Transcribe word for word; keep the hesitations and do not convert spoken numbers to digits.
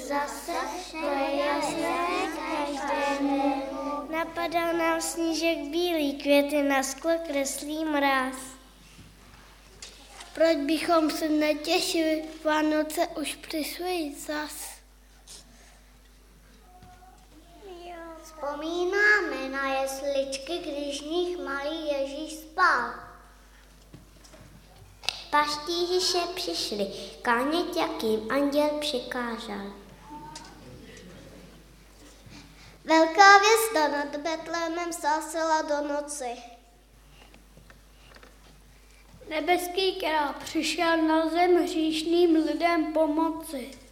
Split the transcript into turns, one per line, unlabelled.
zase, to je jasné každému. Napadal nám snížek bílý, květy na sklo kreslí mráz. Proč bychom se netěšili, Vánoce už přišly zas.
Vzpomínáme na jesličky, když v nich malý Ježíš spal. Pastýřiše přišli kánět, jak jim anděl přikázal. Velká hvězda nad Betlémem sásela do noci.
Nebeský král přišel na zem hříšným lidem pomoci.